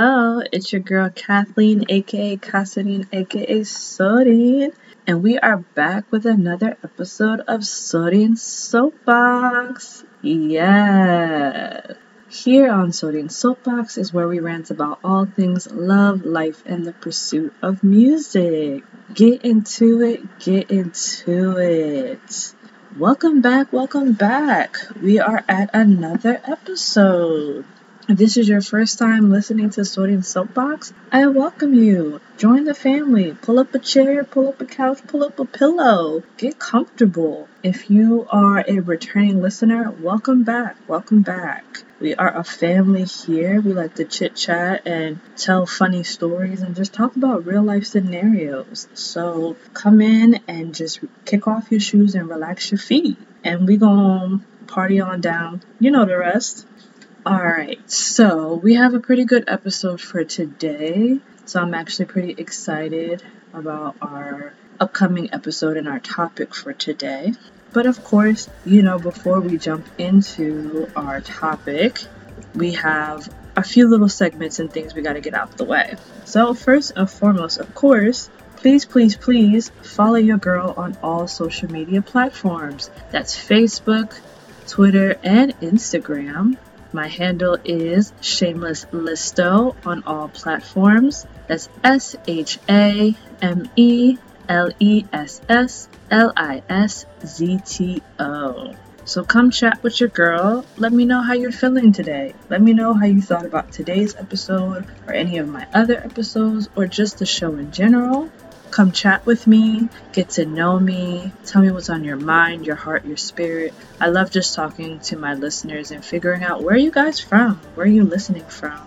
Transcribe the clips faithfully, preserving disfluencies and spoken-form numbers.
Hello, it's your girl Kathleen, aka Cassidy, aka Sodian, and we are back with another episode of Sodian Soapbox. Yeah. Here on Sodian Soapbox is where we rant about all things love, life, and the pursuit of music. Get into it, get into it. Welcome back, welcome back. We are at another episode. If this is your first time listening to Sodian Soapbox, I welcome you. Join the family. Pull up a chair, pull up a couch, pull up a pillow. Get comfortable. If you are a returning listener, welcome back. Welcome back. We are a family here. We like to chit chat and tell funny stories and just talk about real life scenarios. So come in and just kick off your shoes and relax your feet. And we gonna party on down. You know the rest. Alright, so we have a pretty good episode for today. So I'm actually pretty excited about our upcoming episode and our topic for today. But of course, you know, before we jump into our topic, we have a few little segments and things we got to get out the way. So first and foremost, of course, please, please, please follow your girl on all social media platforms. That's Facebook, Twitter, and Instagram. My handle is Shameless Listo on all platforms. That's S H A M E L E S S L I S Z T O. So come chat with your girl. Let me know how you're feeling today. Let me know how you thought about today's episode or any of my other episodes or just the show in general. Come chat with me, get to know me, tell me what's on your mind, your heart, your spirit. I love just talking to my listeners and figuring out where are you guys from, where are you listening from,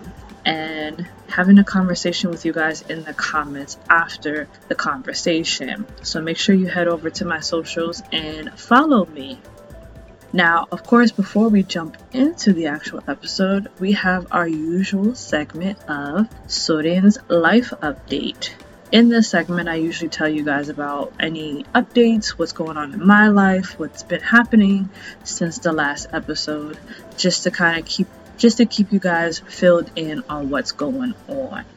and having a conversation with you guys in the comments after the conversation. So make sure you head over to my socials and follow me. Now, of course, before we jump into the actual episode, we have our usual segment of Sodian's Life Update. In this segment, I usually tell you guys about any updates, what's going on in my life, what's been happening since the last episode, just to kind of keep, just to keep you guys filled in on what's going on.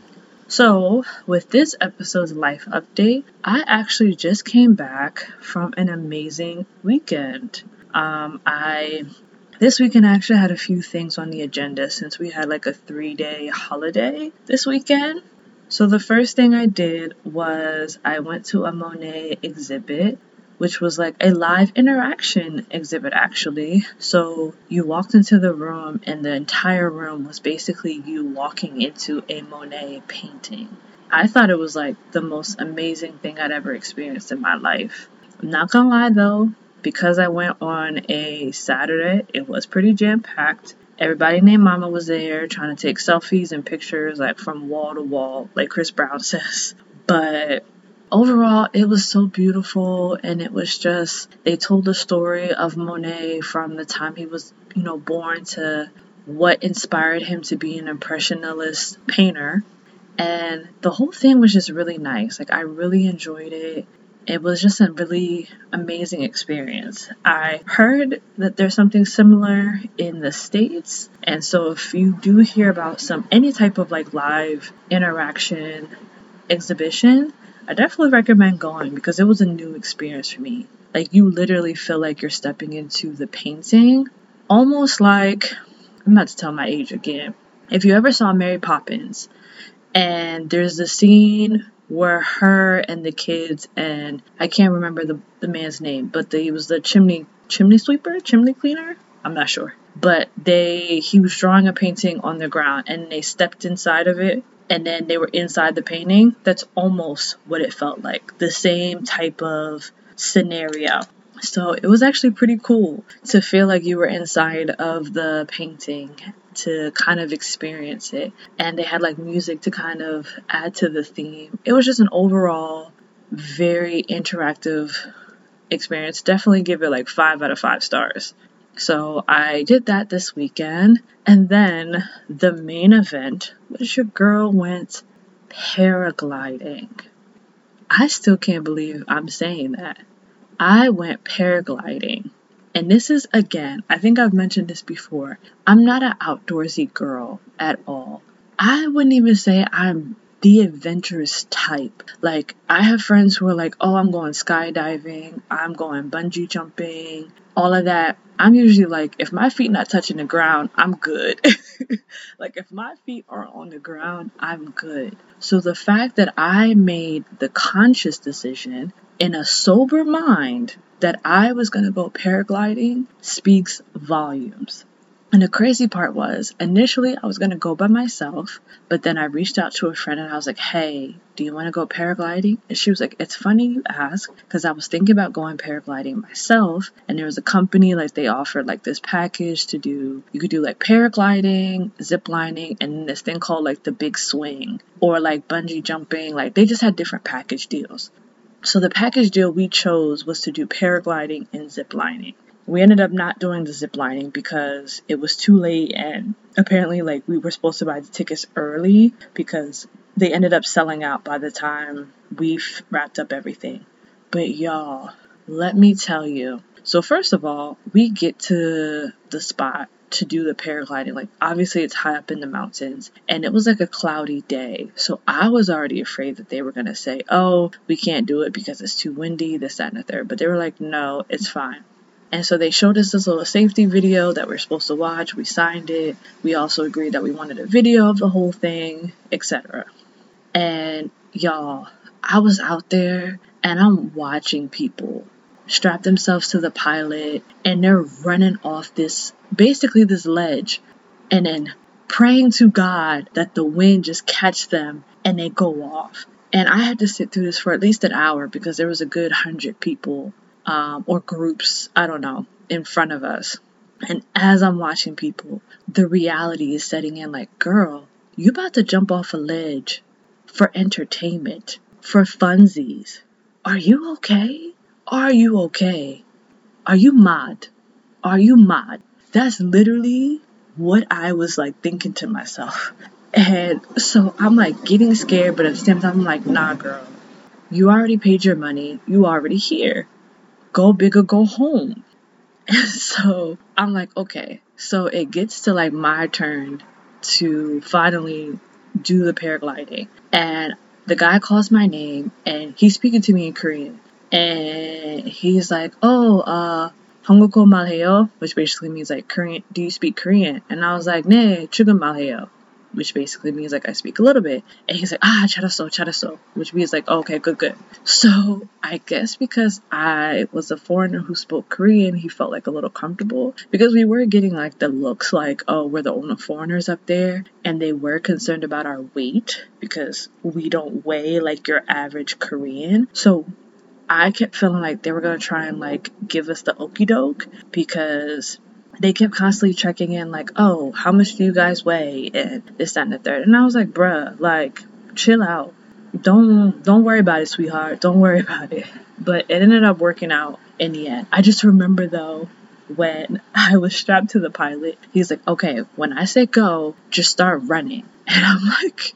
So, with this episode's life update, I actually just came back from an amazing weekend. Um, I This weekend I actually had a few things on the agenda since we had like a three-day holiday this weekend. So the first thing I did was I went to a Monet exhibit, which was like a live interaction exhibit actually. So you walked into the room and the entire room was basically you walking into a Monet painting. I thought it was like the most amazing thing I'd ever experienced in my life. I'm not gonna lie though, because I went on a Saturday, it was pretty jam-packed. Everybody named Mama was there trying to take selfies and pictures like from wall to wall, like Chris Brown says. But overall, it was so beautiful, and it was just, they told the story of Monet from the time he was, you know, born to what inspired him to be an impressionist painter. And the whole thing was just really nice. Like, I really enjoyed it. It was just a really amazing experience. I heard that there's something similar in the States. And so if you do hear about some any type of like live interaction exhibition, I definitely recommend going because it was a new experience for me. Like, you literally feel like you're stepping into the painting. Almost like, I'm about to tell my age again. If you ever saw Mary Poppins, and there's the scene where her and the kids, and I can't remember the, the man's name, but the, he was the chimney chimney sweeper, chimney cleaner, I'm not sure. But they he was drawing a painting on the ground and they stepped inside of it and then they were inside the painting. That's almost what it felt like. The same type of scenario. So it was actually pretty cool to feel like you were inside of the painting, to kind of experience it. And they had like music to kind of add to the theme. It was just an overall very interactive experience. Definitely give it like five out of five stars. So I did that this weekend. And then the main event was your girl went paragliding. I still can't believe I'm saying that. I went paragliding. And this is, again, I think I've mentioned this before. I'm not an outdoorsy girl at all. I wouldn't even say I'm the adventurous type. Like, I have friends who are like, oh, I'm going skydiving, I'm going bungee jumping, all of that. I'm usually like, if my feet not touching the ground, I'm good. Like, if my feet aren't on the ground, I'm good. So the fact that I made the conscious decision in a sober mind that I was going to go paragliding speaks volumes. And the crazy part was, initially I was going to go by myself, but then I reached out to a friend and I was like, hey, do you want to go paragliding? And she was like, it's funny you ask, because I was thinking about going paragliding myself, and there was a company, like, they offered like this package to do, you could do like paragliding, zip lining, and this thing called like the big swing, or like bungee jumping. Like, they just had different package deals. So the package deal we chose was to do paragliding and zip lining. We ended up not doing the zip lining because it was too late, and apparently like we were supposed to buy the tickets early because they ended up selling out by the time we wrapped up everything. But y'all, let me tell you. So first of all, we get to the spot to do the paragliding. Like, obviously it's high up in the mountains, and it was like a cloudy day. So I was already afraid that they were going to say, oh, we can't do it because it's too windy, this, that, and the third. But they were like, no, it's fine. And so they showed us this little safety video that we're supposed to watch. We signed it. We also agreed that we wanted a video of the whole thing, et cetera. And y'all, I was out there and I'm watching people strap themselves to the pilot, and they're running off this, basically this ledge, and then praying to God that the wind just catch them and they go off. And I had to sit through this for at least an hour because there was a good hundred people Um, or groups, I don't know, in front of us. And as I'm watching people, the reality is setting in like, girl, you about to jump off a ledge for entertainment, for funsies. Are you okay? Are you okay? Are you mad? Are you mad? That's literally what I was like thinking to myself. And so I'm like getting scared, but at the same time, I'm like, nah, girl, you already paid your money. You already here. Go big or go home. And so I'm like, okay. So it gets to like my turn to finally do the paragliding. And the guy calls my name and he's speaking to me in Korean. And he's like, oh, uh, 한국어 말해요? Which basically means like, Korean, do you speak Korean? And I was like, 네, 조금 말해요. Which basically means like I speak a little bit. And he's like, ah, 잘했어, 잘했어, which means like, oh, okay, good, good. So I guess because I was a foreigner who spoke Korean, he felt like a little comfortable, because we were getting like the looks like, oh, we're the only foreigners up there, and they were concerned about our weight because we don't weigh like your average Korean. So I kept feeling like they were gonna try and like give us the okie doke, because they kept constantly checking in like, oh, how much do you guys weigh, and this, that, and the third. And I was like, bruh, like, chill out. Don't don't worry about it, sweetheart. Don't worry about it. But it ended up working out in the end. I just remember though, when I was strapped to the pilot, he's like, okay, when I say go, just start running. And I'm like,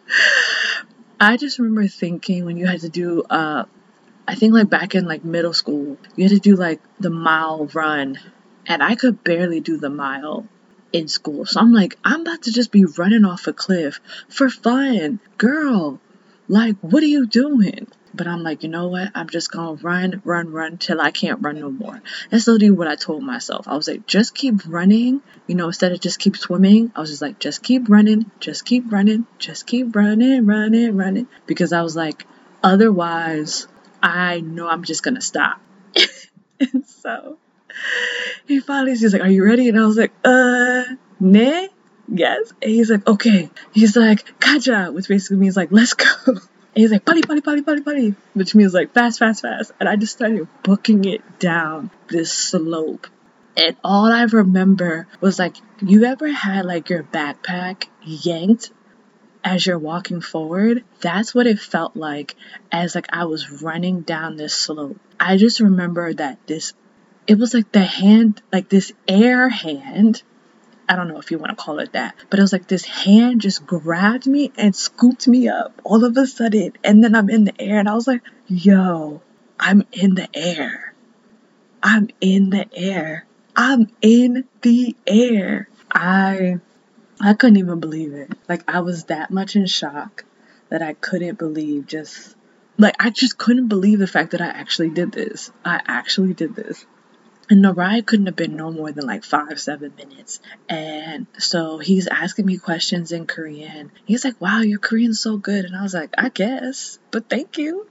I just remember thinking when you had to do uh I think like back in like middle school, you had to do like the mile run. And I could barely do the mile in school. So I'm like, I'm about to just be running off a cliff for fun. Girl, like, what are you doing? But I'm like, you know what? I'm just going to run, run, run till I can't run no more. That's literally what I told myself. I was like, just keep running. You know, instead of just keep swimming, I was just like, just keep running, just keep running, just keep running, running, running. Because I was like, otherwise, I know I'm just going to stop. And so he finally, he's like, are you ready? And I was like, uh, ne? Yes. And he's like, okay. He's like, kaja, which basically means like, let's go. And he's like, pali, pali, pali, pali, pali, which means like fast, fast, fast. And I just started booking it down this slope. And all I remember was like, you ever had like your backpack yanked as you're walking forward? That's what it felt like as like I was running down this slope. I just remember that this, it was like the hand, like this air hand. I don't know if you want to call it that, but it was like this hand just grabbed me and scooped me up all of a sudden. And then I'm in the air and I was like, yo, I'm in the air. I'm in the air. I'm in the air. I I couldn't even believe it. Like, I was that much in shock that I couldn't believe just, like, I just couldn't believe the fact that I actually did this. I actually did this. And the ride couldn't have been no more than like five, seven minutes. And so he's asking me questions in Korean. He's like, wow, your Korean's so good. And I was like, I guess, but thank you.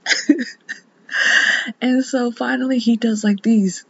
And so finally he does like these,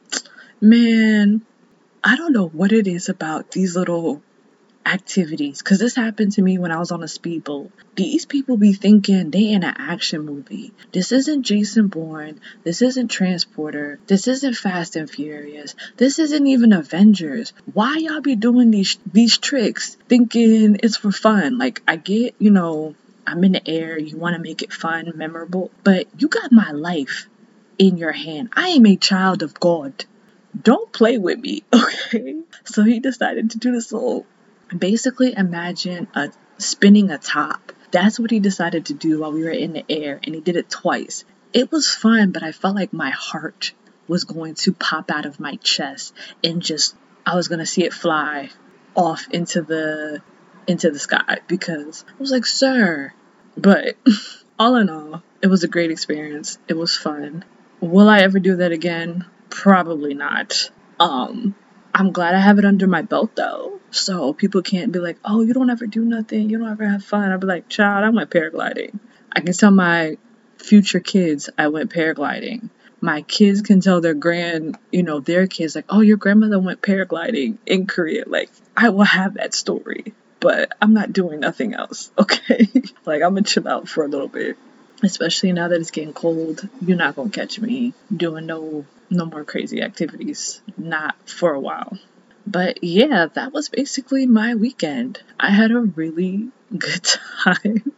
man, I don't know what it is about these little activities, because this happened to me when I was on a speedboat. These people be thinking they in an action movie. This isn't Jason Bourne. This isn't Transporter. This isn't Fast and Furious. This isn't even Avengers. Why y'all be doing these these tricks thinking it's for fun? Like, I get, you know, I'm in the air, you want to make it fun, memorable, but you got my life in your hand. I am a child of God. Don't play with me, okay? So he decided to do this little, basically imagine a spinning a top. That's what he decided to do while we were in the air, and he did it twice. It was fun, but I felt like my heart was going to pop out of my chest and just, I was going to see it fly off into the into the sky, because I was like, sir. But all in all, it was a great experience. It was fun. Will I ever do that again? Probably not. Um, I'm glad I have it under my belt though, so people can't be like, oh, you don't ever do nothing, you don't ever have fun. I'll be like, child, I went paragliding. I can tell my future kids I went paragliding. My kids can tell their grand, you know, their kids like, oh, your grandmother went paragliding in Korea. Like, I will have that story, but I'm not doing nothing else, okay? Like, I'm gonna chill out for a little bit. Especially now that it's getting cold, you're not gonna catch me doing no no more crazy activities. Not for a while. But yeah, that was basically my weekend. I had a really good time.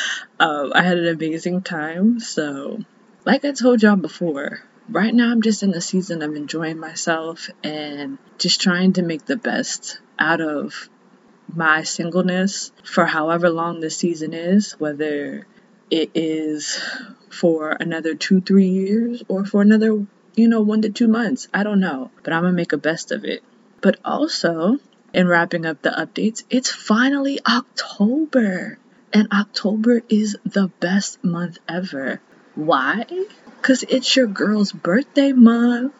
um, I had an amazing time. So, like I told y'all before, right now I'm just in the season of enjoying myself and just trying to make the best out of my singleness for however long this season is, whether it is for another two, three years or for another, you know, one to two months. I don't know, but I'm gonna make a best of it. But also, in wrapping up the updates, it's finally October, and October is the best month ever. Why? Because it's your girl's birthday month.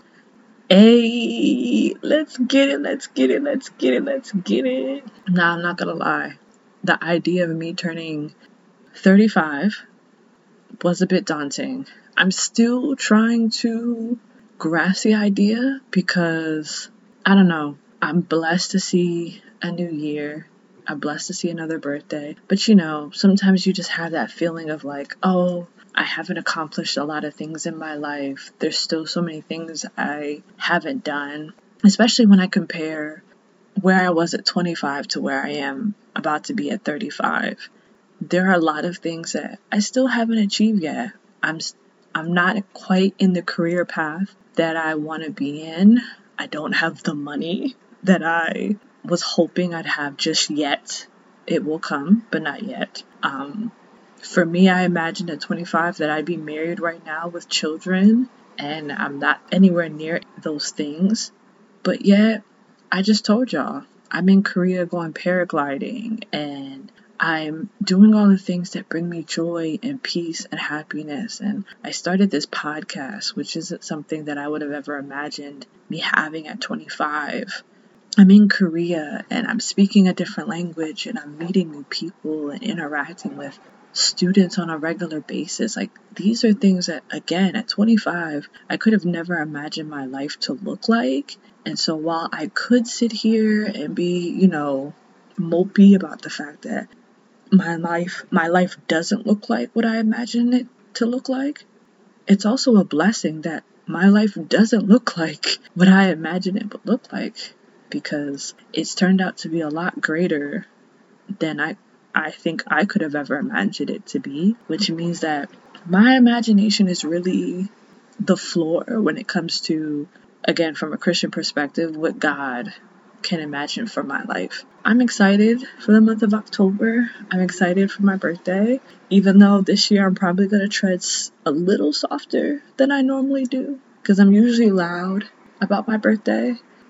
Hey, let's get it, let's get it, let's get it, let's get it. Now, I'm not gonna lie. The idea of me turning thirty-five was a bit daunting. I'm still trying to grasp the idea because, I don't know, I'm blessed to see a new year. I'm blessed to see another birthday. But you know, sometimes you just have that feeling of like, oh, I haven't accomplished a lot of things in my life. There's still so many things I haven't done, especially when I compare where I was at twenty-five to where I am about to be at thirty-five. There are a lot of things that I still haven't achieved yet. I'm I'm not quite in the career path that I want to be in. I don't have the money that I was hoping I'd have just yet. It will come, but not yet. Um, for me, I imagined at twenty-five that I'd be married right now with children, and I'm not anywhere near those things. But yet, I just told y'all, I'm in Korea going paragliding, and I'm doing all the things that bring me joy and peace and happiness. And I started this podcast, which isn't something that I would have ever imagined me having at twenty-five. I'm in Korea and I'm speaking a different language and I'm meeting new people and interacting with students on a regular basis. Like, these are things that, again, at twenty-five, I could have never imagined my life to look like. And so while I could sit here and be, you know, mopey about the fact that my life my life doesn't look like what I imagined it to look like, it's also a blessing that my life doesn't look like what I imagined it would look like, because it's turned out to be a lot greater than I I think I could have ever imagined it to be, which means that my imagination is really the floor when it comes to, again, from a Christian perspective, what God can imagine for my life. I'm excited for the month of October. I'm excited for my birthday, even though this year I'm probably going to tread a little softer than I normally do, because I'm usually loud about my birthday.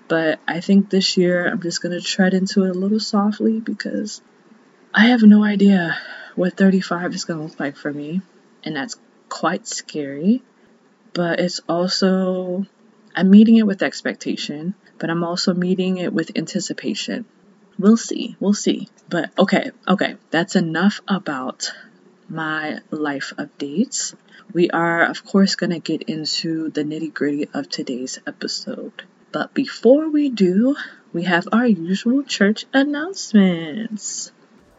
But I think this year I'm just going to tread into it a little softly because I have no idea what thirty-five is going to look like for me. And that's quite scary. But it's also, I'm meeting it with expectation, but I'm also meeting it with anticipation. We'll see. We'll see. But okay, okay. That's enough about my life updates. We are, of course, going to get into the nitty gritty of today's episode. But before we do, we have our usual church announcements.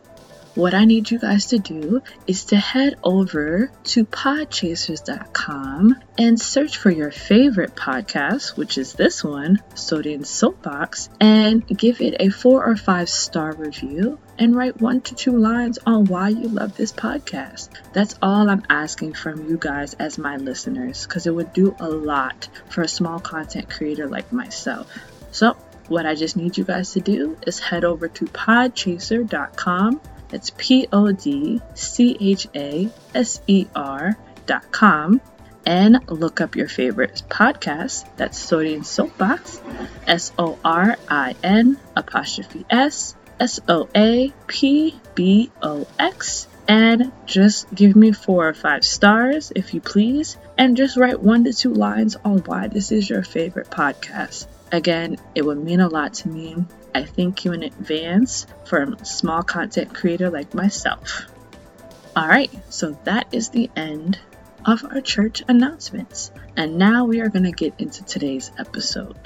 What I need you guys to do is to head over to podchasers dot com and search for your favorite podcast, which is this one, Sodian Soapbox, and give it a four or five star review and write one to two lines on why you love this podcast. That's all I'm asking from you guys as my listeners, because it would do a lot for a small content creator like myself. So what I just need you guys to do is head over to podchaser dot com. It's P O D C H A S E R dot com, and look up your favorite podcast. That's Sodian Soapbox, S O R I N apostrophe S S O A P B O X, and just give me four or five stars if you please, and just write one to two lines on why this is your favorite podcast. Again, it would mean a lot to me. I thank you in advance for a small content creator like myself. Alright, so that is the end of our church announcements. And now we are going to get into today's episode.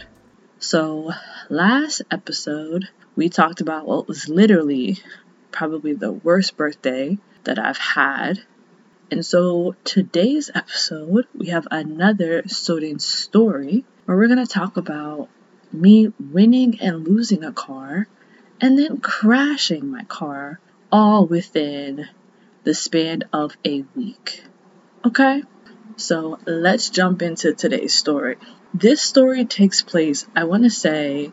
So last episode, we talked about what was literally probably the worst birthday that I've had. And so today's episode, we have another Sodian story where we're going to talk about me winning and losing a car and then crashing my car all within the span of a week. Okay, so let's jump into today's story. This story takes place, I want to say,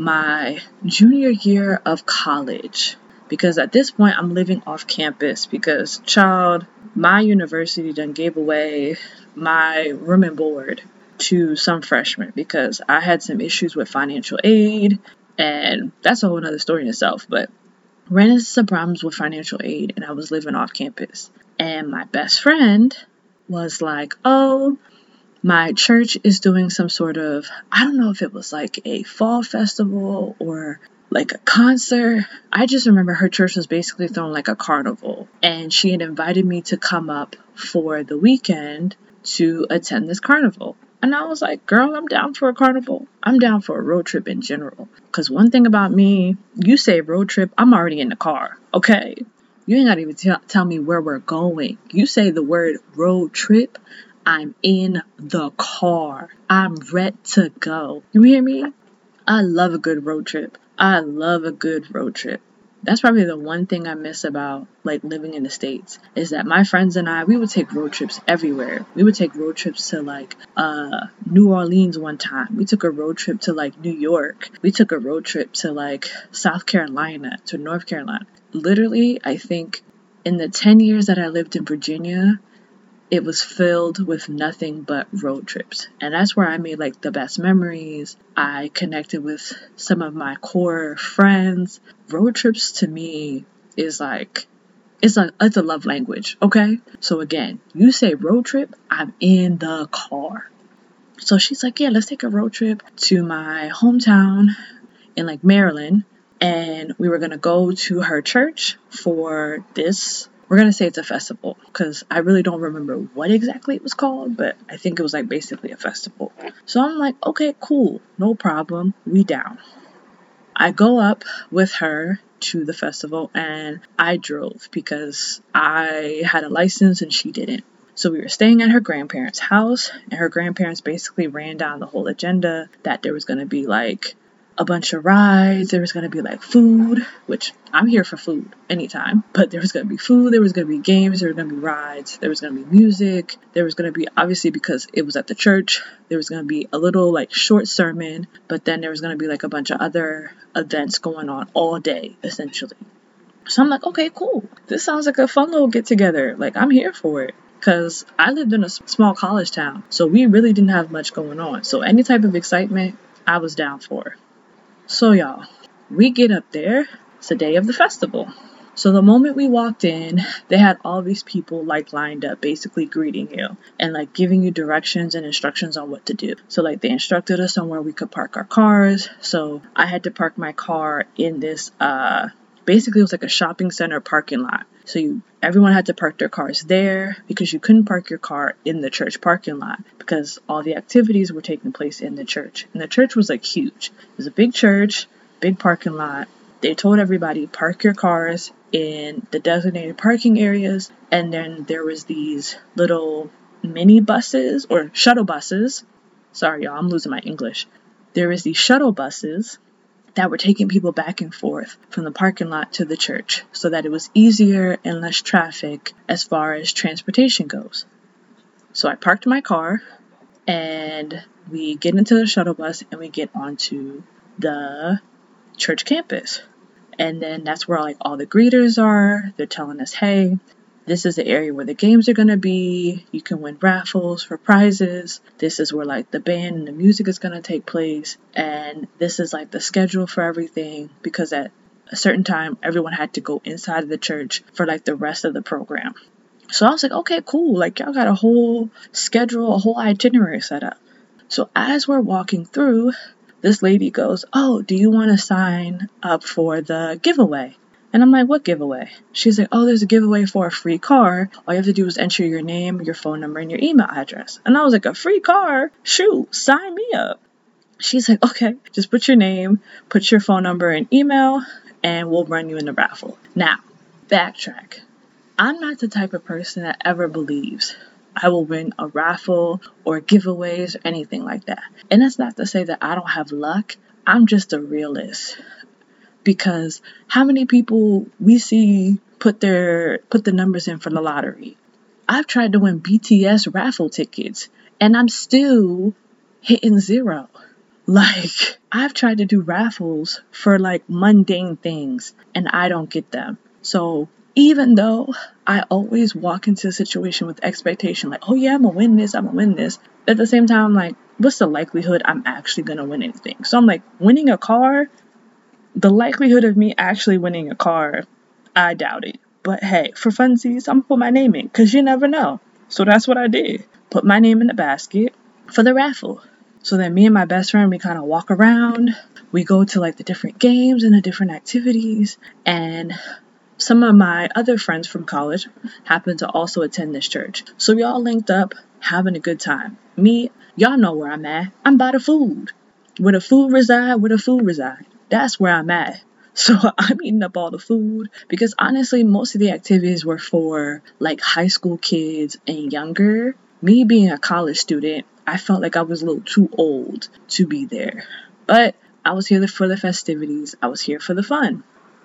my junior year of college, because at this point I'm living off campus because, child, my university done gave away my room and board to some freshmen because I had some issues with financial aid, and that's a whole other story in itself, but ran into some problems with financial aid and I was living off campus. And my best friend was like, oh, my church is doing some sort of, I don't know if it was like a fall festival or like a concert. I just remember her church was basically throwing like a carnival, and she had invited me to come up for the weekend to attend this carnival. And I was like, girl, I'm down for a carnival. I'm down for a road trip in general. Because one thing about me, you say road trip, I'm already in the car, okay? You ain't got to even t- tell me where we're going. You say the word road trip, I'm in the car. I'm ready to go. You hear me? I love a good road trip. I love a good road trip. That's probably the one thing I miss about like living in the States, is that my friends and I, we would take road trips everywhere. We would take road trips to like uh, New Orleans one time. We took a road trip to like New York. We took a road trip to like South Carolina, to North Carolina. Literally, I think in the ten years that I lived in Virginia, it was filled with nothing but road trips. And that's where I made like the best memories. I connected with some of my core friends. Road trips to me is like, it's a, it's a love language, okay? So again, you say road trip, I'm in the car. So she's like, yeah, let's take a road trip to my hometown in like Maryland. And we were going to go to her church for this. We're going to say it's a festival because I really don't remember what exactly it was called, but I think it was like basically a festival. So I'm like, okay, cool. No problem. We down. I go up with her to the festival and I drove because I had a license and she didn't. So we were staying at her grandparents' house, and her grandparents basically ran down the whole agenda that there was going to be like a bunch of rides, there was going to be like food, which I'm here for food anytime, but there was going to be food, there was going to be games, there was going to be rides, there was going to be music, there was going to be, obviously because it was at the church, there was going to be a little like short sermon, but then there was going to be like a bunch of other events going on all day, essentially. So I'm like, okay, cool. This sounds like a fun little get together. Like, I'm here for it. Because I lived in a small college town, so we really didn't have much going on. So any type of excitement, I was down for. So y'all, we get up there. It's the day of the festival. So the moment we walked in, they had all these people like lined up, basically greeting you and like giving you directions and instructions on what to do. So like they instructed us on where we could park our cars. So I had to park my car in this, uh, basically it was like a shopping center parking lot. So you, everyone had to park their cars there because you couldn't park your car in the church parking lot because all the activities were taking place in the church. And the church was like huge. It was a big church, big parking lot. They told everybody, park your cars in the designated parking areas. And then there was these little mini buses or shuttle buses. Sorry, y'all, I'm losing my English. There was these shuttle buses that were taking people back and forth from the parking lot to the church so that it was easier and less traffic as far as transportation goes. So I parked my car and we get into the shuttle bus and we get onto the church campus. And then that's where like all the greeters are. They're telling us, hey, this is the area where the games are going to be. You can win raffles for prizes. This is where like the band and the music is going to take place. And this is like the schedule for everything because at a certain time, everyone had to go inside of the church for like the rest of the program. So I was like, okay, cool. Like y'all got a whole schedule, a whole itinerary set up. So as we're walking through, this lady goes, oh, do you want to sign up for the giveaway? And I'm like, what giveaway? She's like, oh, there's a giveaway for a free car. All you have to do is enter your name, your phone number, and your email address. And I was like, a free car? Shoot, sign me up. She's like, okay, just put your name, put your phone number and email, and we'll run you in the raffle. Now, backtrack. I'm not the type of person that ever believes I will win a raffle or giveaways or anything like that. And that's not to say that I don't have luck. I'm just a realist. Because how many people we see put their put the numbers in for the lottery? I've tried to win B T S raffle tickets and I'm still hitting zero. Like, I've tried to do raffles for like mundane things and I don't get them. So even though I always walk into a situation with expectation, like, oh yeah, I'm gonna win this, I'm gonna win this. At the same time, I'm like, what's the likelihood I'm actually gonna win anything? So I'm like, winning a car, the likelihood of me actually winning a car, I doubt it. But hey, for funsies, I'm gonna put my name in, because you never know. So that's what I did. Put my name in the basket for the raffle. So then me and my best friend, we kind of walk around. We go to like the different games and the different activities. And some of my other friends from college happen to also attend this church. So we all linked up, having a good time. Me, y'all know where I'm at. I'm by the food. Where the food reside, where the food reside. That's where I'm at. So I'm eating up all the food because honestly, most of the activities were for like high school kids and younger. Me being a college student, I felt like I was a little too old to be there. But I was here for the festivities. I was here for the fun.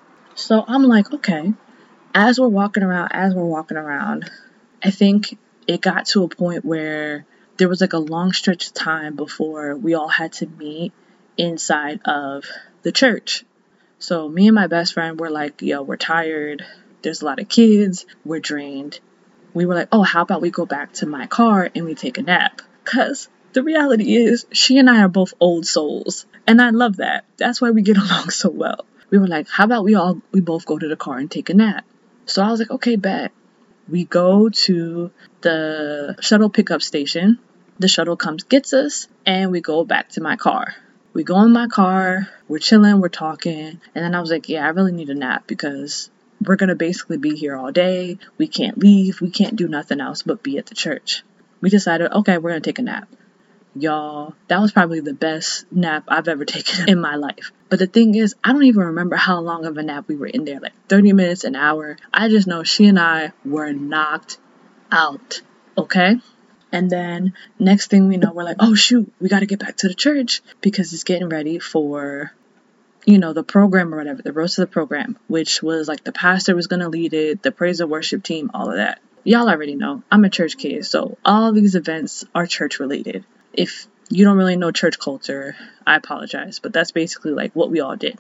So I'm like, okay, as we're walking around, as we're walking around, I think it got to a point where there was like a long stretch of time before we all had to meet inside of the church. So me and my best friend were like, yo, we're tired. There's a lot of kids. We're drained. We were like, oh, how about we go back to my car and we take a nap? Because the reality is she and I are both old souls. And I love that. That's why we get along so well. We were like, how about we all, we both go to the car and take a nap? So I was like, okay, bet. We go to the shuttle pickup station. The shuttle comes, gets us, and we go back to my car. We go in my car, we're chilling, we're talking. And then I was like, yeah, I really need a nap because we're going to basically be here all day. We can't leave. We can't do nothing else but be at the church. We decided, okay, we're going to take a nap. Y'all, that was probably the best nap I've ever taken in my life. But the thing is, I don't even remember how long of a nap we were in there, like thirty minutes, an hour. I just know she and I were knocked out, okay? And then next thing we know, we're like, oh shoot, we got to get back to the church because it's getting ready for, you know, the program or whatever, the roast of the program, which was like the pastor was going to lead it, the praise and worship team, all of that. Y'all already know, I'm a church kid, so all these events are church related. If you don't really know church culture, I apologize, but that's basically like what we all did.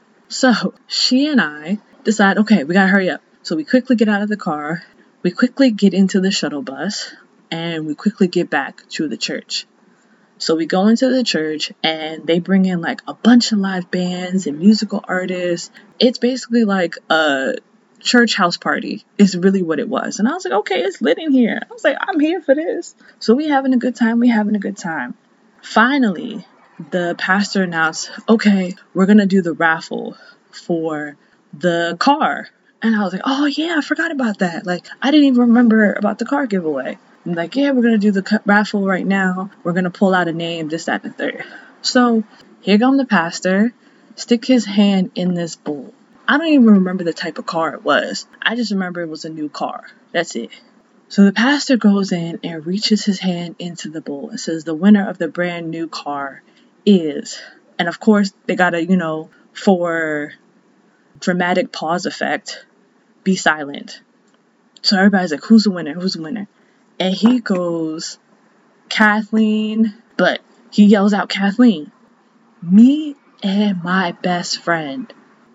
So she and I decide, okay, we gotta hurry up. So we quickly get out of the car, we quickly get into the shuttle bus, and we quickly get back to the church. So we go into the church and they bring in like a bunch of live bands and musical artists. It's basically like a church house party is really what it was. And I was like, okay, it's lit in here. I was like, I'm here for this. So we having a good time. We having a good time. Finally, the pastor announced, okay, we're going to do the raffle for the car. And I was like, oh yeah, I forgot about that. Like, I didn't even remember about the car giveaway. I'm like, yeah, we're going to do the raffle right now. We're going to pull out a name, this, that, and the third. So here comes the pastor, stick his hand in this bowl. I don't even remember the type of car it was. I just remember it was a new car. That's it. So the pastor goes in and reaches his hand into the bowl and says, the winner of the brand new car is, and of course they got to, you know, for dramatic pause effect, be silent. So everybody's like, who's the winner? Who's the winner? And he goes, Kathleen, but he yells out, Kathleen. Me and my best friend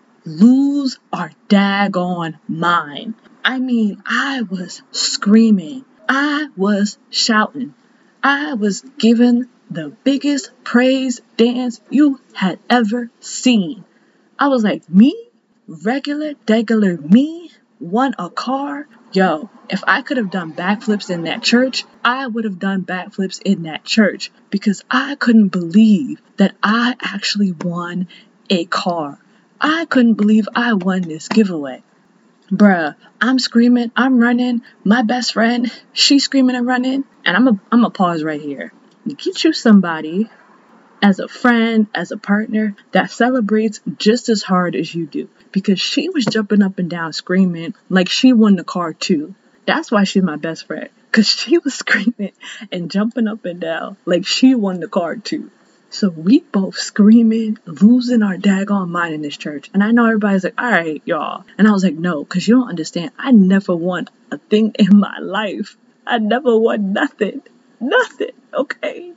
lose our daggone mind. I mean, I was screaming. I was shouting. I was giving the biggest praise dance you had ever seen. I was like, me? Regular, degular me? Won a car? Yo, if I could have done backflips in that church, I would have done backflips in that church because I couldn't believe that I actually won a car. I couldn't believe I won this giveaway. Bruh, I'm screaming, I'm running, my best friend, she's screaming and running, and I'm a, I'm a pause right here. Get you somebody as a friend, as a partner, that celebrates just as hard as you do. Because she was jumping up and down screaming like she won the car too. That's why she's my best friend. Because she was screaming and jumping up and down like she won the car too. So we both screaming, losing our daggone mind in this church. And I know everybody's like, all right, y'all. And I was like, no, because you don't understand. I never won a thing in my life. I never won nothing. Nothing. Okay.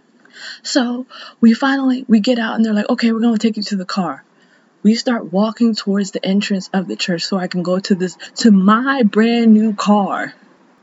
So we finally, we get out and they're like, okay, we're going to take you to the car. We start walking towards the entrance of the church so I can go to this, to my brand new car.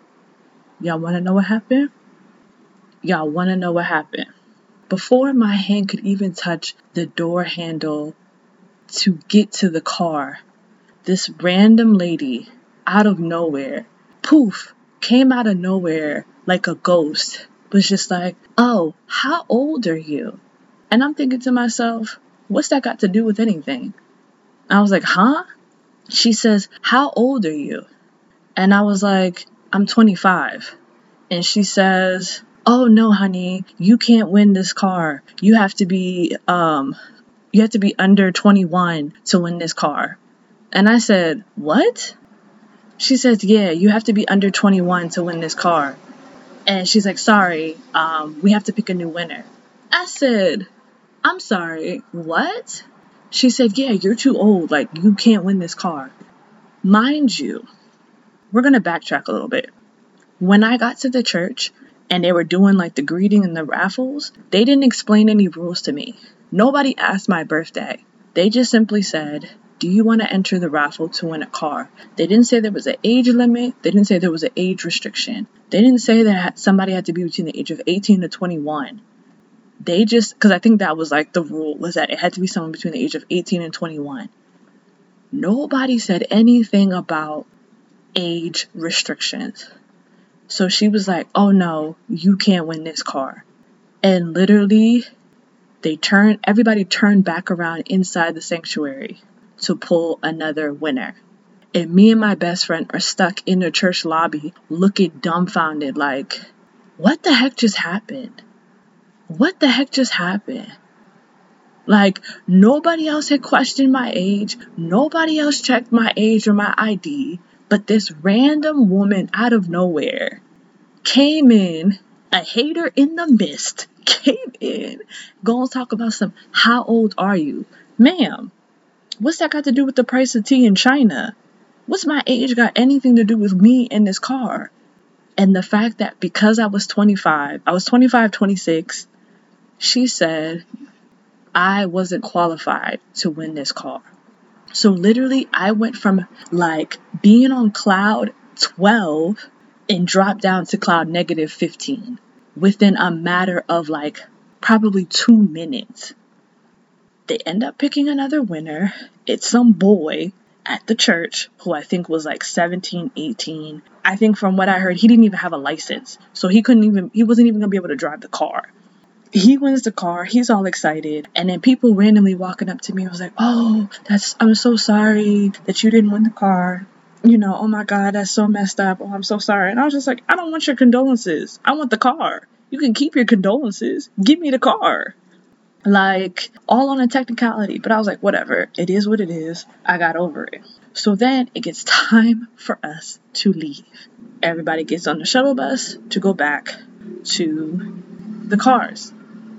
Y'all want to know what happened? Y'all want to know what happened? Before my hand could even touch the door handle to get to the car, this random lady out of nowhere, poof, came out of nowhere like a ghost, was just like, oh, how old are you? And I'm thinking to myself, what's that got to do with anything? I was like, huh? She says, how old are you? And I was like, I'm twenty-five. And she says, oh no, honey, you can't win this car. You have to be, um, you have to be under twenty-one to win this car. And I said, what? She says, yeah, you have to be under twenty-one to win this car. And she's like, sorry, um, we have to pick a new winner. I said, I'm sorry, what? She said, yeah, you're too old. Like, you can't win this car. Mind you, we're going to backtrack a little bit. When I got to the church and they were doing like the greeting and the raffles, they didn't explain any rules to me. Nobody asked my birthday. They just simply said, do you want to enter the raffle to win a car? They didn't say there was an age limit. They didn't say there was an age restriction. They didn't say that somebody had to be between the age of eighteen to twenty-one. They just, because I think that was like the rule, was that it had to be someone between the age of eighteen and twenty-one. Nobody said anything about age restrictions. So she was like, oh no, you can't win this car. And literally, they turned, everybody turned back around inside the sanctuary to pull another winner. And me and my best friend are stuck in the church lobby looking dumbfounded like, what the heck just happened? What the heck just happened? Like, nobody else had questioned my age. Nobody else checked my age or my I D. But this random woman out of nowhere came in, a hater in the mist, came in, go and talk about some, how old are you? Ma'am, what's that got to do with the price of tea in China? What's my age got anything to do with me in this car? And the fact that because I was twenty-five, I was twenty-five, twenty-six, she said I wasn't qualified to win this car. So literally, I went from like being on cloud twelve and dropped down to cloud negative fifteen. within a matter of like probably two minutes. They end up picking another winner. It's some boy at the church who I think was like seventeen, eighteen. I think from what I heard, he didn't even have a license. So he couldn't even, he wasn't even gonna be able to drive the car. He wins the car, he's all excited, and then people randomly walking up to me was like, oh, that's, I'm so sorry that you didn't win the car. You know, oh my God, that's so messed up. Oh, I'm so sorry. And I was just like, I don't want your condolences. I want the car. You can keep your condolences. Give me the car. Like, all on a technicality. But I was like, whatever. It is what it is. I got over it. So then it gets time for us to leave. Everybody gets on the shuttle bus to go back to the cars.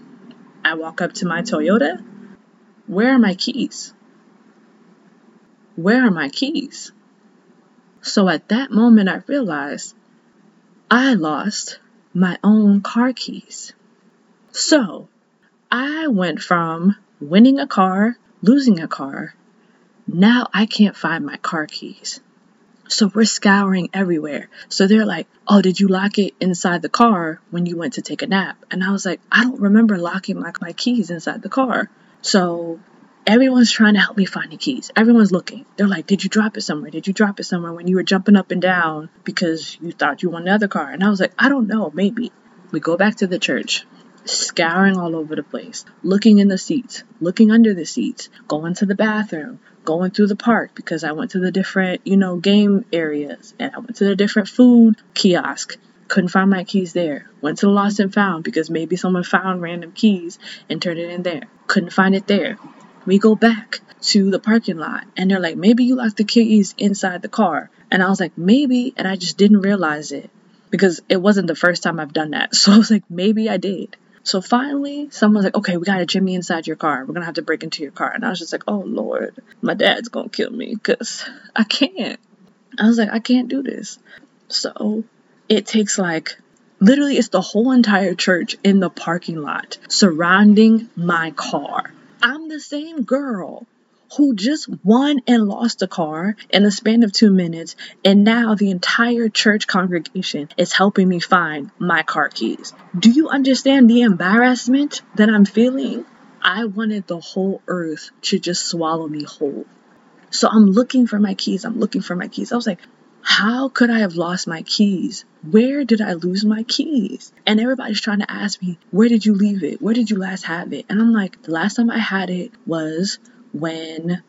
I walk up to my Toyota. Where are my keys? Where are my keys? So at that moment, I realized I lost my own car keys. So I went from winning a car, losing a car. Now I can't find my car keys. So we're scouring everywhere. So they're like, oh, did you lock it inside the car when you went to take a nap? And I was like, I don't remember locking my, my keys inside the car. So everyone's trying to help me find the keys. Everyone's looking. They're like, did you drop it somewhere? Did you drop it somewhere when you were jumping up and down because you thought you won the other car? And I was like, I don't know, maybe. We go back to the church, scouring all over the place, looking in the seats, looking under the seats, going to the bathroom, going through the park because I went to the different, you know, game areas, and I went to the different food kiosk. Couldn't find my keys there. Went to the lost and found because maybe someone found random keys and turned it in there. Couldn't find it there. We go back to the parking lot and they're like, maybe you locked the keys inside the car. And I was like, maybe, and I just didn't realize it because it wasn't the first time I've done that. So I was like, maybe I did. So finally, someone's like, okay, we got to jimmy inside your car. We're going to have to break into your car. And I was just like, oh, Lord, my dad's going to kill me because I can't. I was like, I can't do this. So it takes like, literally, it's the whole entire church in the parking lot surrounding my car. I'm the same girl who just won and lost a car in the span of two minutes, and now the entire church congregation is helping me find my car keys. Do you understand the embarrassment that I'm feeling? I wanted the whole earth to just swallow me whole. So I'm looking for my keys. I'm looking for my keys. I was like, how could I have lost my keys? Where did I lose my keys? And everybody's trying to ask me, where did you leave it? Where did you last have it? And I'm like, the last time I had it was when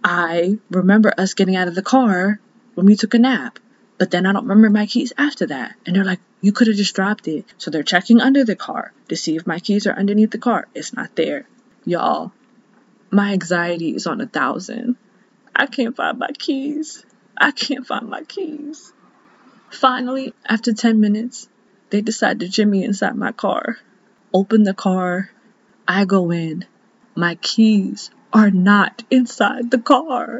I remember us getting out of the car when we took a nap. But then I don't remember my keys after that. And they're like, you could have just dropped it. So they're checking under the car to see if my keys are underneath the car. It's not there. Y'all, my anxiety is on a thousand. I can't find my keys. I can't find my keys. Finally, after ten minutes, they decide to jimmy inside my car. Open the car. I go in. My keys are not inside the car.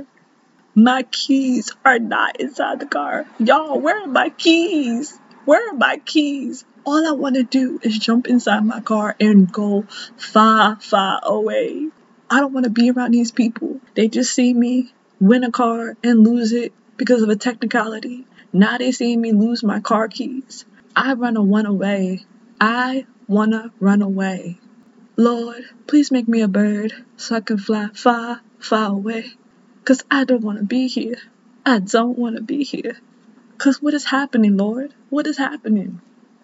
My keys are not inside the car. Y'all, where are my keys? Where are my keys? All I want to do is jump inside my car and go far, far away. I don't want to be around these people. They just see me win a car and lose it because of a technicality. Now they see me lose my car keys. I wanna run away. I wanna run away. Lord, please make me a bird so I can fly far, far away. Cause I don't wanna be here. I don't wanna be here. Cause what is happening, Lord? What is happening?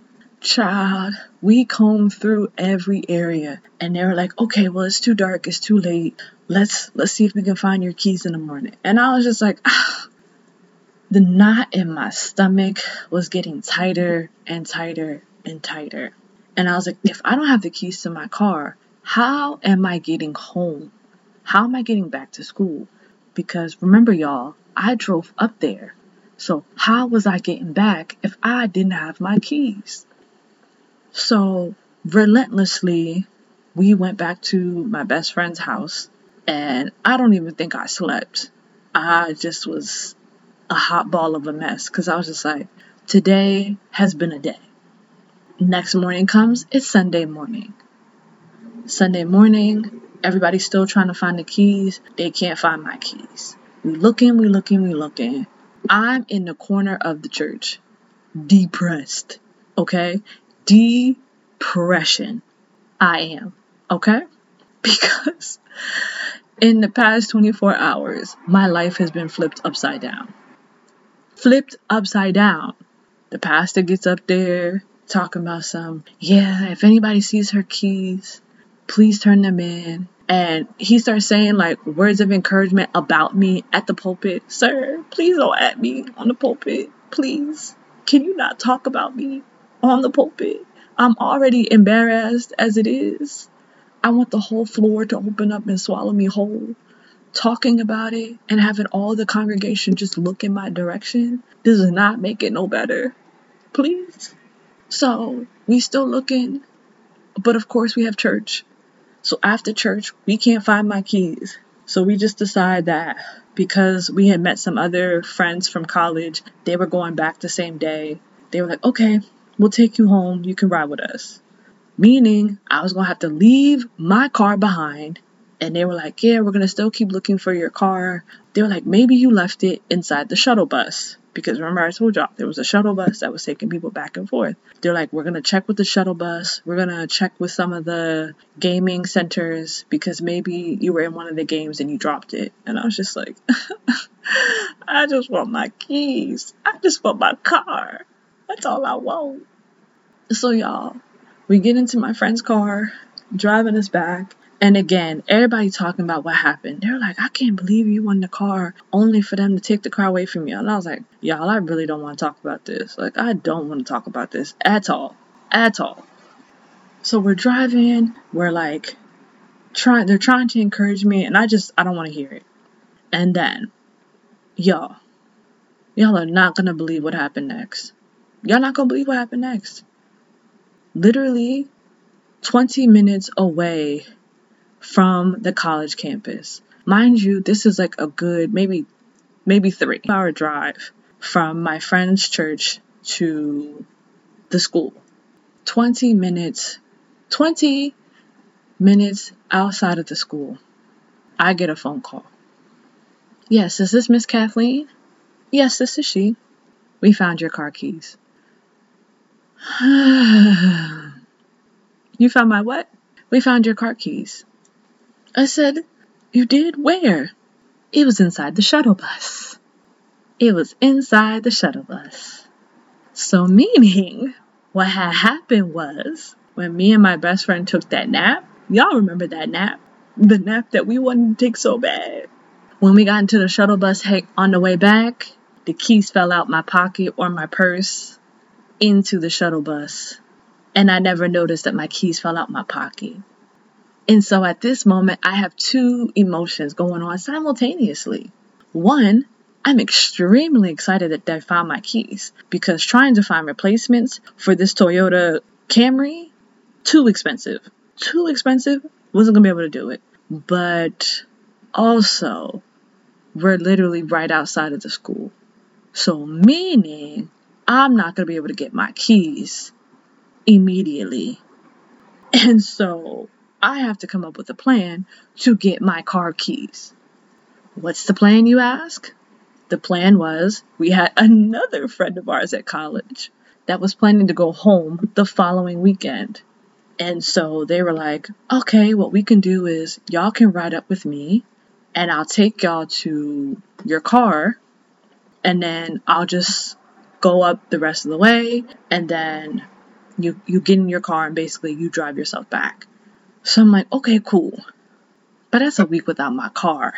Child, we combed through every area and they were like, okay, well, it's too dark, it's too late. Let's let's see if we can find your keys in the morning. And I was just like, ah. The knot in my stomach was getting tighter and tighter and tighter. And I was like, if I don't have the keys to my car, how am I getting home? How am I getting back to school? Because remember, y'all, I drove up there. So how was I getting back if I didn't have my keys? So relentlessly, we went back to my best friend's house. And I don't even think I slept. I just was a hot ball of a mess because I was just like, today has been a day. Next morning comes, it's Sunday morning. Sunday morning, everybody's still trying to find the keys. They can't find my keys. We looking, we looking, we looking. I'm in the corner of the church, depressed, okay? Depressed. depression. I am. Okay? Because in the past twenty-four hours, my life has been flipped upside down. Flipped upside down. The pastor gets up there talking about some, yeah, if anybody sees her keys, please turn them in. And he starts saying like words of encouragement about me at the pulpit. Sir, please don't at me on the pulpit. Please. Can you not talk about me on the pulpit? I'm already embarrassed as it is. I want the whole floor to open up and swallow me whole. Talking about it and having all the congregation just look in my direction does not make it no better. Please. So we still looking, but of course we have church. So after church, we can't find my keys. So we just decide that because we had met some other friends from college, they were going back the same day. They were like, okay, we'll take you home. You can ride with us. Meaning I was going to have to leave my car behind. And they were like, yeah, we're going to still keep looking for your car. They were like, maybe you left it inside the shuttle bus. Because remember I told y'all, there was a shuttle bus that was taking people back and forth. They're like, we're going to check with the shuttle bus. We're going to check with some of the gaming centers because maybe you were in one of the games and you dropped it. And I was just like, I just want my keys. I just want my car. That's all I want. So y'all, we get into my friend's car, driving us back. And again, everybody talking about what happened. They're like, I can't believe you won the car only for them to take the car away from you. And I was like, y'all, I really don't want to talk about this. Like, I don't want to talk about this at all. At all. So we're driving. We're like, trying. they're trying to encourage me. And I just, I don't want to hear it. And then, y'all, y'all are not going to believe what happened next. Y'all not going to believe what happened next. Literally twenty minutes away from the college campus. Mind you, this is like a good maybe maybe three hour drive from my friend's church to the school. twenty minutes, twenty minutes outside of the school, I get a phone call. Yes, is this Miss Kathleen? Yes, this is she. We found your car keys. You found my what? We found your car keys. I said, you did? Where? It was inside the shuttle bus. It was inside the shuttle bus. So meaning, what had happened was, when me and my best friend took that nap, y'all remember that nap? The nap that we wanted to take so bad. When we got into the shuttle bus, hey, on the way back, the keys fell out my pocket or my purse into the shuttle bus. And I never noticed that my keys fell out my pocket. And so at this moment, I have two emotions going on simultaneously. One, I'm extremely excited that they found my keys because trying to find replacements for this Toyota Camry, too expensive. Too expensive. Wasn't going to be able to do it. But also, we're literally right outside of the school. So meaning, I'm not going to be able to get my keys immediately. And so I have to come up with a plan to get my car keys. What's the plan, you ask? The plan was we had another friend of ours at college that was planning to go home the following weekend. And so they were like, okay, what we can do is y'all can ride up with me and I'll take y'all to your car and then I'll just go up the rest of the way and then you, you get in your car and basically you drive yourself back. So I'm like, okay, cool. But that's a week without my car.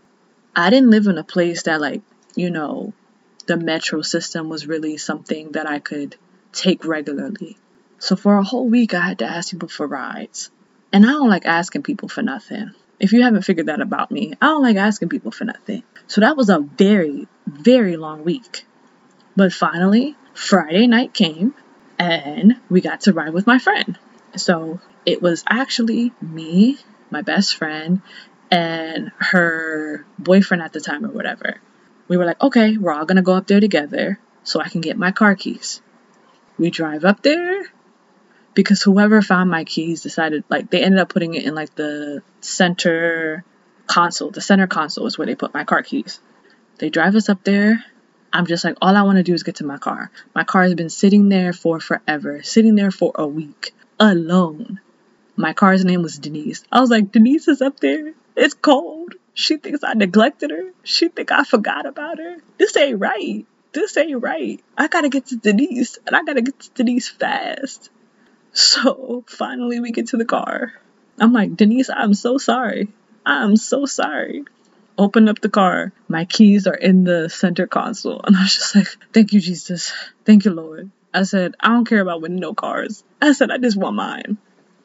I didn't live in a place that, like, you know, the metro system was really something that I could take regularly. So for a whole week, I had to ask people for rides. And I don't like asking people for nothing. If you haven't figured that about me, I don't like asking people for nothing. So that was a very, very long week. But finally, Friday night came and we got to ride with my friend. So it was actually me, my best friend, and her boyfriend at the time or whatever. We were like, okay, we're all going to go up there together so I can get my car keys. We drive up there because whoever found my keys decided, like, they ended up putting it in, like, the center console. The center console is where they put my car keys. They drive us up there. I'm just like, all I want to do is get to my car. My car has been sitting there for forever, sitting there for a week. alone. My car's name was Denise. I was like, Denise is up there. It's cold. She thinks I neglected her. She think I forgot about her. This ain't right. This ain't right. I gotta get to Denise, and I gotta get to Denise fast. So finally we get to the car. I'm like, Denise, I'm so sorry. I'm so sorry. Open up the car. My keys are in the center console. And I was just like, thank you, Jesus. Thank you, Lord. I said, I don't care about winning no cars. I said, I just want mine.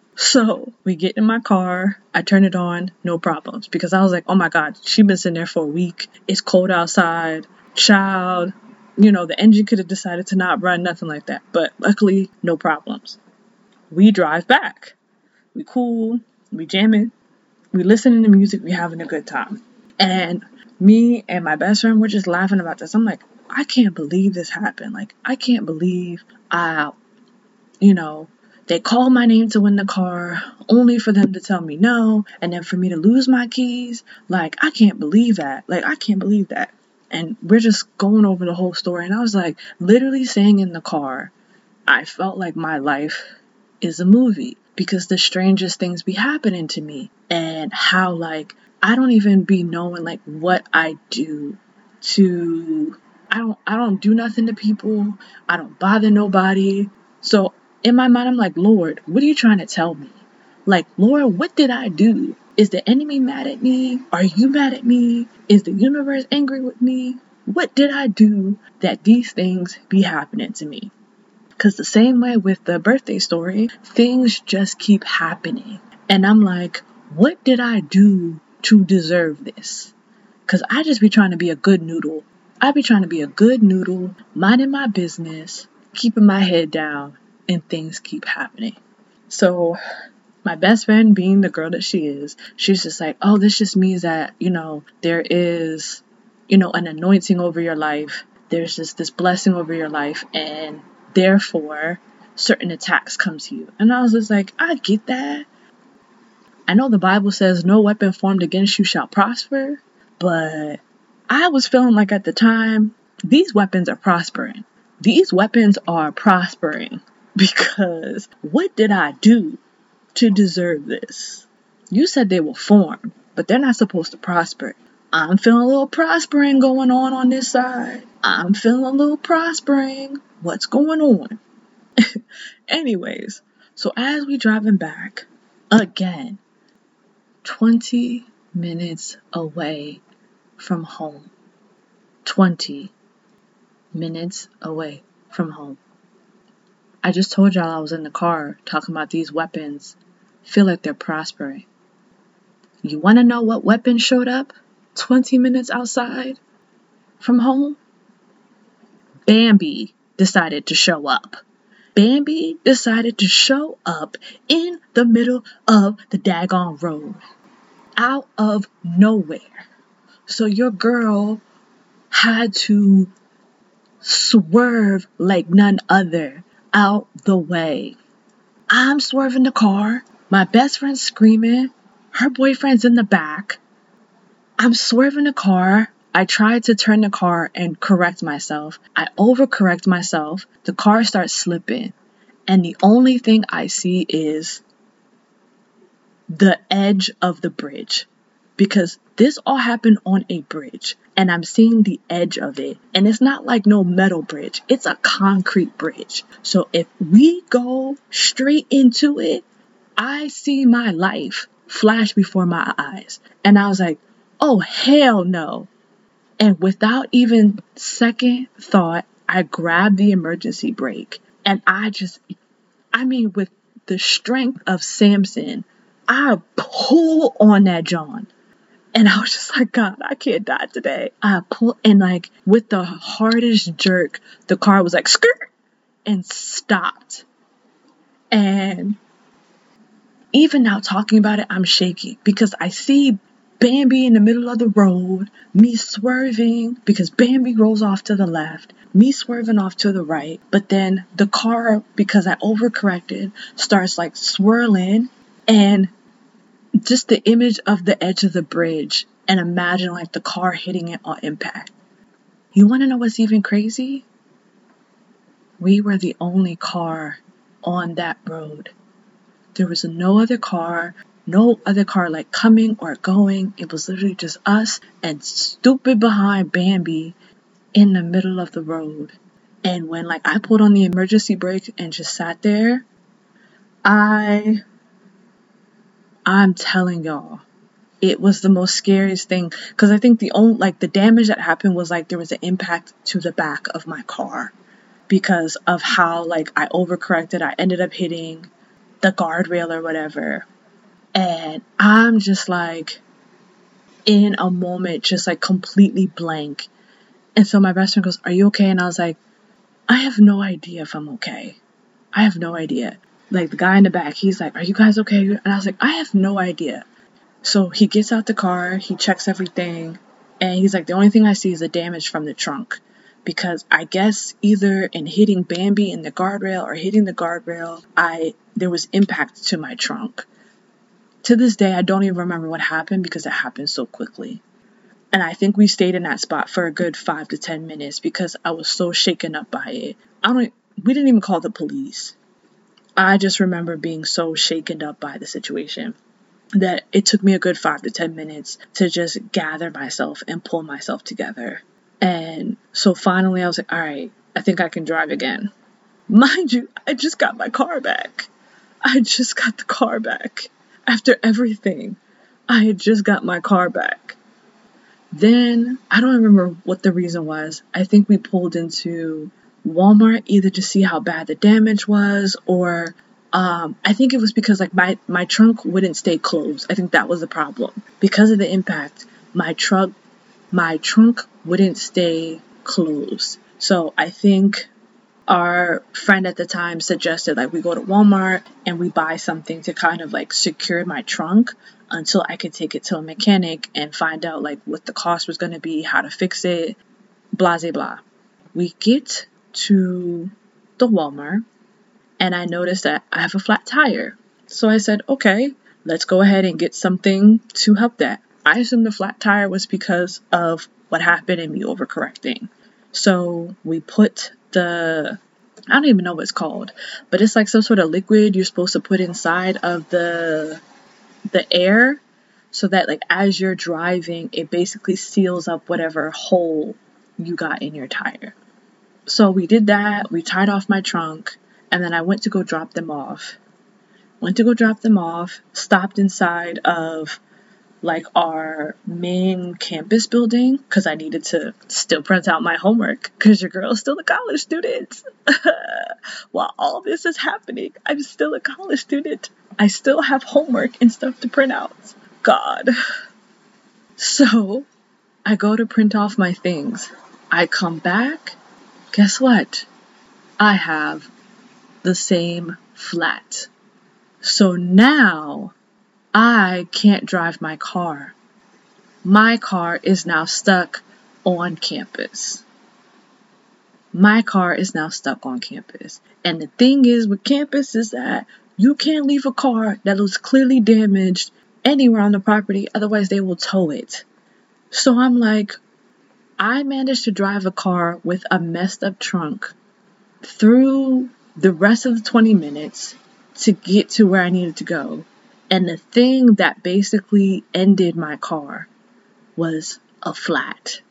So we get in my car. I turn it on. No problems. Because I was like, oh my God, she's been sitting there for a week. It's cold outside. Child. You know, the engine could have decided to not run. Nothing like that. But luckily, no problems. We drive back. We cool. We jamming. We listening to music. We having a good time. And me and my best friend were just laughing about this. I'm like, I can't believe this happened. Like, I can't believe I, you know, they called my name to win the car only for them to tell me no. And then for me to lose my keys. Like, I can't believe that. Like, I can't believe that. And we're just going over the whole story. And I was like, literally saying in the car, I felt like my life is a movie. Because the strangest things be happening to me. And how, like, I don't even be knowing, like, what I do to... I don't, I don't do nothing to people. I don't bother nobody. So, in my mind, I'm like, Lord, what are you trying to tell me? Like, Lord, what did I do? Is the enemy mad at me? Are you mad at me? Is the universe angry with me? What did I do that these things be happening to me? Because the same way with the birthday story, things just keep happening. And I'm like, what did I do to deserve this? Because I just be trying to be a good noodle. I be trying to be a good noodle, minding my business, keeping my head down, and things keep happening. So my best friend, being the girl that she is, she's just like, oh, this just means that, you know, there is, you know, an anointing over your life. There's just this blessing over your life. And therefore, certain attacks come to you. And I was just like, I get that. I know the Bible says no weapon formed against you shall prosper, but I was feeling like at the time, these weapons are prospering. These weapons are prospering because what did I do to deserve this? You said they will form, but they're not supposed to prosper. I'm feeling a little prospering going on on this side. I'm feeling a little prospering. What's going on? Anyways, so as we driving back, again, twenty minutes away from home. twenty minutes away from home. I just told y'all I was in the car talking about these weapons. Feel like they're prospering. You want to know what weapon showed up twenty minutes outside from home? Bambi decided to show up. Bambi decided to show up in the middle of the daggone road. Out of nowhere. So your girl had to swerve like none other out the way. I'm swerving the car. My best friend's screaming. Her boyfriend's in the back. I'm swerving the car. I tried to turn the car and correct myself. I overcorrect myself. The car starts slipping. And the only thing I see is the edge of the bridge. Because this all happened on a bridge. And I'm seeing the edge of it. And it's not like no metal bridge. It's a concrete bridge. So if we go straight into it, I see my life flash before my eyes. And I was like, oh, hell no. And without even second thought, I grabbed the emergency brake. And I just, I mean, with the strength of Samson, I pull on that John. And I was just like, God, I can't die today. I pull, and like with the hardest jerk, the car was like, skirt, and stopped. And even now talking about it, I'm shaky because I see Bambi in the middle of the road, me swerving because Bambi rolls off to the left, me swerving off to the right. But then the car, because I overcorrected, starts like swirling, and just the image of the edge of the bridge, and imagine like the car hitting it on impact. You want to know what's even crazy? We were the only car on that road. There was no other car, no other car like coming or going. It was literally just us and stupid behind Bambi in the middle of the road. And when like I pulled on the emergency brake and just sat there, I, I'm telling y'all, it was the most scariest thing, because I think the only like the damage that happened was like there was an impact to the back of my car because of how like I overcorrected. I ended up hitting the guardrail or whatever, and I'm just like in a moment, just like completely blank. And so my best friend goes, "Are you okay?" And I was like, I have no idea if I'm okay. I have no idea. Like the guy in the back, he's like, "Are you guys okay?" And I was like, I have no idea. So he gets out the car, he checks everything, and he's like, the only thing I see is the damage from the trunk. Because I guess either in hitting Bambi in the guardrail or hitting the guardrail, I there was impact to my trunk. To this day, I don't even remember what happened because it happened so quickly. And I think we stayed in that spot for a good five to ten minutes because I was so shaken up by it. I don't, we didn't even call the police. I just remember being so shaken up by the situation that it took me a good five to ten minutes to just gather myself and pull myself together. And so finally I was like, all right, I think I can drive again. Mind you, I just got my car back. I just got the car back. After everything, I had just got my car back. Then, I don't remember what the reason was. I think we pulled into Walmart either to see how bad the damage was, or um, I think it was because like my, my trunk wouldn't stay closed. I think that was the problem. Because of the impact, my trunk my trunk wouldn't stay closed. So I think our friend at the time suggested like we go to Walmart and we buy something to kind of like secure my trunk until I could take it to a mechanic and find out like what the cost was going to be, how to fix it, blah, blah, blah. We get to the Walmart and I noticed that I have a flat tire. So I said, okay, let's go ahead and get something to help that. I assumed the flat tire was because of what happened and me overcorrecting. So we put the, I don't even know what it's called, but it's like some sort of liquid you're supposed to put inside of the the air so that like as you're driving, it basically seals up whatever hole you got in your tire. So we did that. We tied off my trunk, and then I went to go drop them off. Went to go drop them off, stopped inside of like our main campus building because I needed to still print out my homework because your girl's still a college student. While all this is happening, I'm still a college student. I still have homework and stuff to print out. God. So I go to print off my things. I come back. Guess what? I have the same flat. So now I can't drive my car. My car is now stuck on campus. My car is now stuck on campus. And the thing is with campus is that you can't leave a car that looks clearly damaged anywhere on the property, otherwise they will tow it. So I'm like, I managed to drive a car with a messed up trunk through the rest of the twenty minutes to get to where I needed to go. And the thing that basically ended my car was a flat.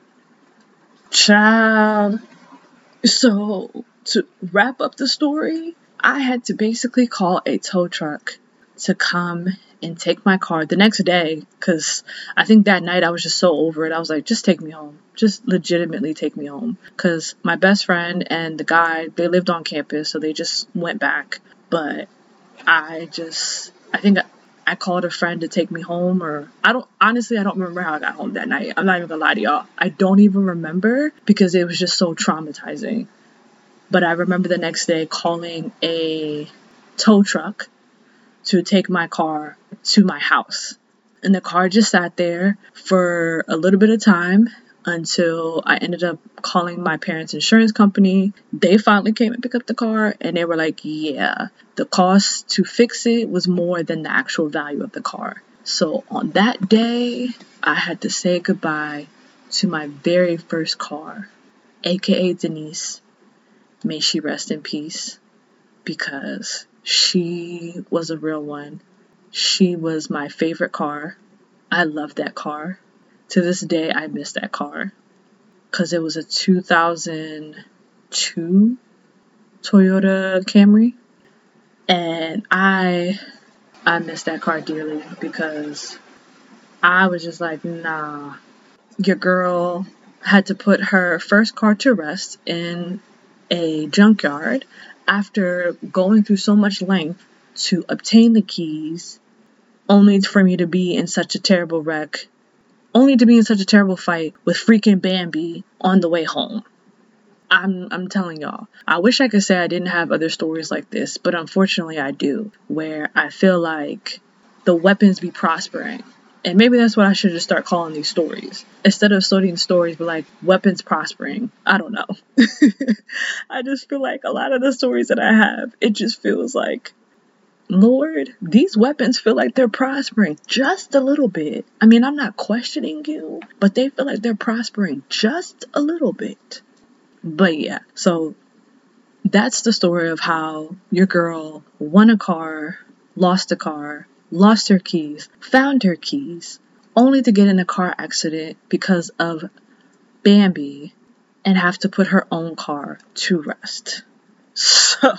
Child. So, to wrap up the story, I had to basically call a tow truck to come and take my car the next day, because I think that night I was just so over it. I was like, just take me home. Just legitimately take me home. Because my best friend and the guy, they lived on campus, so they just went back. But I just, I think I called a friend to take me home, or I don't, honestly, I don't remember how I got home that night. I'm not even gonna lie to y'all. I don't even remember because it was just so traumatizing. But I remember the next day calling a tow truck to take my car to my house. And the car just sat there for a little bit of time until I ended up calling my parents' insurance company. They finally came and picked up the car, and they were like, yeah, the cost to fix it was more than the actual value of the car. So on that day, I had to say goodbye to my very first car, aka Denise. May she rest in peace, because She was a real one. She was my favorite car. I loved that car. To this day, I miss that car because it was a two thousand two Toyota Camry. And I I miss that car dearly because I was just like, nah. Your girl had to put her first car to rest in a junkyard after going through so much length to obtain the keys, only for me to be in such a terrible wreck, only to be in such a terrible fight with freaking Bambi on the way home. I'm I'm telling y'all, I wish I could say I didn't have other stories like this, but unfortunately I do, where I feel like the weapons be prospering. And maybe that's what I should just start calling these stories. Instead of studying stories, but like weapons prospering. I don't know. I just feel like a lot of the stories that I have, it just feels like, Lord, these weapons feel like they're prospering just a little bit. I mean, I'm not questioning you, but they feel like they're prospering just a little bit. But yeah, so that's the story of how your girl won a car, lost a car, lost her keys, found her keys, only to get in a car accident because of Bambi and have to put her own car to rest. So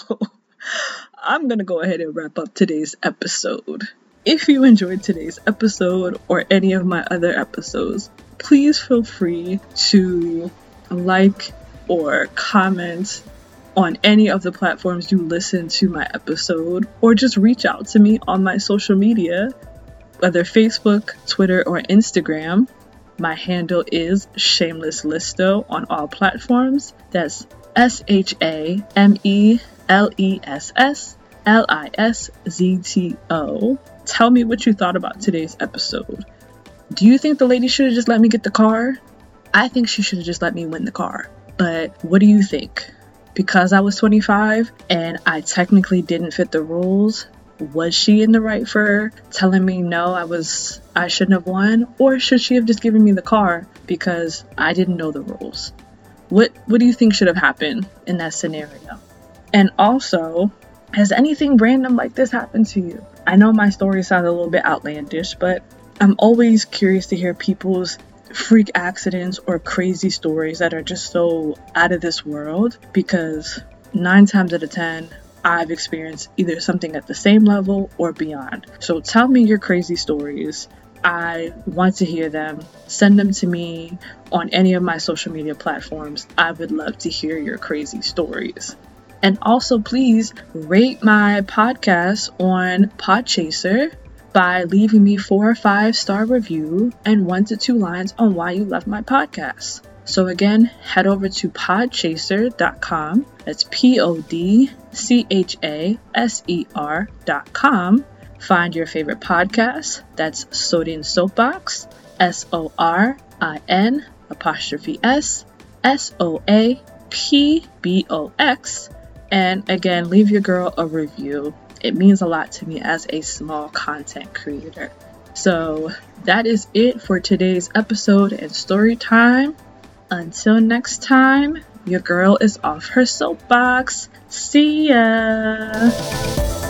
I'm going to go ahead and wrap up today's episode. If you enjoyed today's episode or any of my other episodes, please feel free to like or comment on any of the platforms you listen to my episode, or just reach out to me on my social media, whether Facebook, Twitter, or Instagram. My handle is Shameless Listo on all platforms. That's S H A M E L E S S L I S Z T O. Tell me what you thought about today's episode. Do you think the lady should have just let me get the car? I think she should have just let me win the car. But what do you think? Because I was twenty-five and I technically didn't fit the rules, was she in the right for telling me no, I was I shouldn't have won? Or should she have just given me the car because I didn't know the rules? What what do you think should have happened in that scenario? And also, has anything random like this happened to you? I know my story sounds a little bit outlandish, but I'm always curious to hear people's freak accidents or crazy stories that are just so out of this world, because nine times out of ten I've experienced either something at the same level or beyond. So tell me your crazy stories. I want to hear them. Send them to me on any of my social media platforms. I would love to hear your crazy stories. And also, please rate my podcast on Podchaser by leaving me four or five star review and one to two lines on why you love my podcast. So again, head over to podchaser dot com. That's P O D C H A S E R dot com. Find your favorite podcast. That's Sorin Soapbox. S O R I N apostrophe S S O A P B O X. And again, leave your girl a review. It means a lot to me as a small content creator. So that is it for today's episode and story time. Until next time, your girl is off her soapbox. See ya!